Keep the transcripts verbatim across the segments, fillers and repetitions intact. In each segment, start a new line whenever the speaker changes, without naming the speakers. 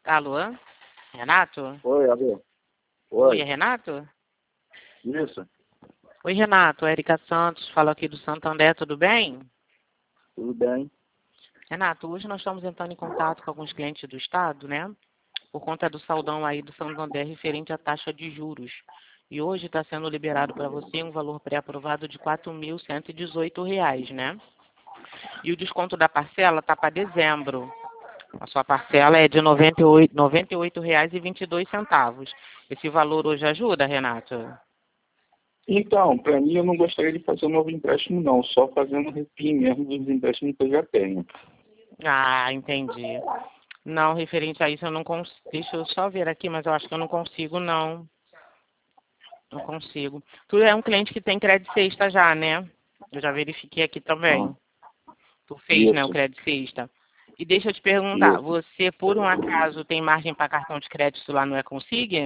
Alô? Renato?
Oi, alô.
Oi, é
Oi.
Renato?
Isso,
Oi, Renato. Érica Santos, fala aqui do Santander, tudo bem?
tudo bem?
Renato, hoje nós estamos entrando em contato com alguns clientes do Estado, né? Por conta do saldão aí do Santander referente à taxa de juros. E hoje está sendo liberado para você um valor pré-aprovado de quatro mil cento e dezoito reais, né? E o desconto da parcela está para dezembro. A sua parcela é de noventa e oito, noventa e oito reais e vinte e dois centavos. Esse valor hoje ajuda, Renato?
Então, para mim, eu não gostaria de fazer um novo empréstimo, não. Só fazendo refim mesmo dos empréstimos que eu já tenho.
Ah, entendi. Não, referente a isso eu não consigo. Deixa eu só ver aqui, mas eu acho que eu não consigo, não. Não consigo. Tu é um cliente que tem crédito sexta já, né? Eu já verifiquei aqui
Ah,
também. Tu fez, né, o
isso,
crédito sexta. E deixa eu te perguntar,
isso.
você por um acaso tem margem para cartão de crédito lá no Econsig?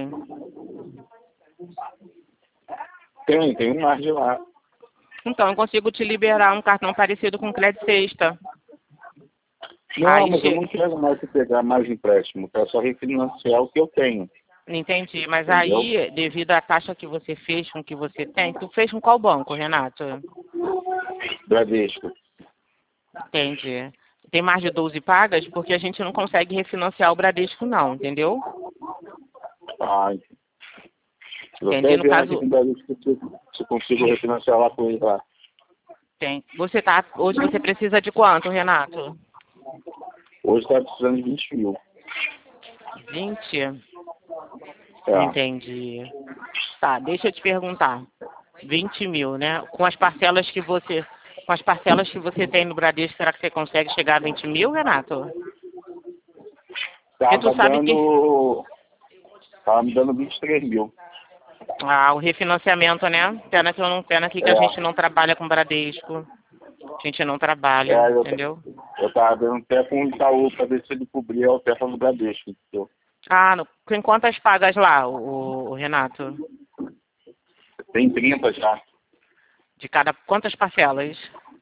Tem, tem um margem lá.
Então, eu consigo te liberar um cartão parecido com crédito sexta.
Não,
Aí,
mas eu
che...
não quero mais pegar mais empréstimo. Quero só refinanciar o que eu tenho.
entendi. Mas
Entendeu?
aí, devido à taxa que você fez com o que você tem, tu fez com qual banco, Renato?
Bradesco.
Entendi. Tem mais de doze pagas? Porque a gente não consegue refinanciar o Bradesco, não, entendeu?
Ah, eu
Entendi.
até
No
vendo aqui com
caso,
o Bradesco se se eu consigo refinanciar lá com ele lá.
tem. Você tá. Hoje você precisa de quanto, Renato?
Hoje está precisando de vinte mil.
Vinte.
É.
Entendi. Tá, deixa eu te perguntar. Vinte mil, né? Com as parcelas que você. Com as parcelas que você tem no Bradesco, será que você consegue chegar a vinte mil, Renato? Porque tu
Tava
sabe que.
dando. Tava me dando vinte e três mil.
Ah, o refinanciamento, né? Pena que eu não. Pena aqui que a gente
É.
não trabalha com Bradesco. A gente não trabalha,
É, eu,
entendeu?
eu tava vendo até com o Itaú para ver se ele cobria a oferta do Bradesco. Entendeu?
Ah, no, em quantas pagas lá, o, o Renato?
Tem trinta já.
De cada. Quantas parcelas?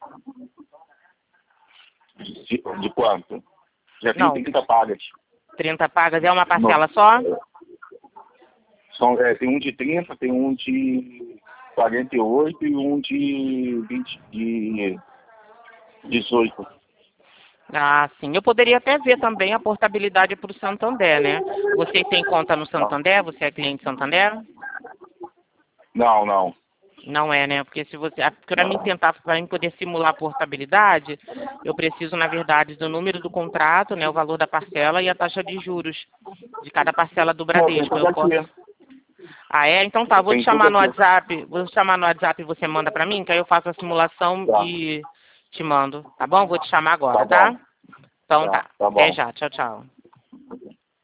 De, de quanto? Já tem
Não,
trinta pagas.
trinta pagas é uma
No,
parcela só?
são, é, tem um de trinta, tem um de quarenta e oito e um de vinte, de dezoito.
Ah, sim. Eu poderia até ver também a portabilidade para o Santander, né? Você tem conta no
Não,
Santander? Você é cliente Santander?
não. não.
Não é, né? Porque se você, para mim
não.
tentar, para mim poder simular a portabilidade, eu preciso, na verdade, do número do contrato, né, o valor da parcela e a taxa de juros de cada parcela do
Pô, tem
Bradesco.
tudo
Eu posso.
aqui.
Ah, é? Então tá, vou te
Tem tudo
chamar no
aqui.
WhatsApp, vou te chamar no WhatsApp e você manda para mim, que aí eu faço a simulação
Tá,
e te mando, tá bom? Vou te chamar
tá
agora,
bom.
tá? Então
Tá,
tá.
tá
Até
bom.
já. Tchau, tchau.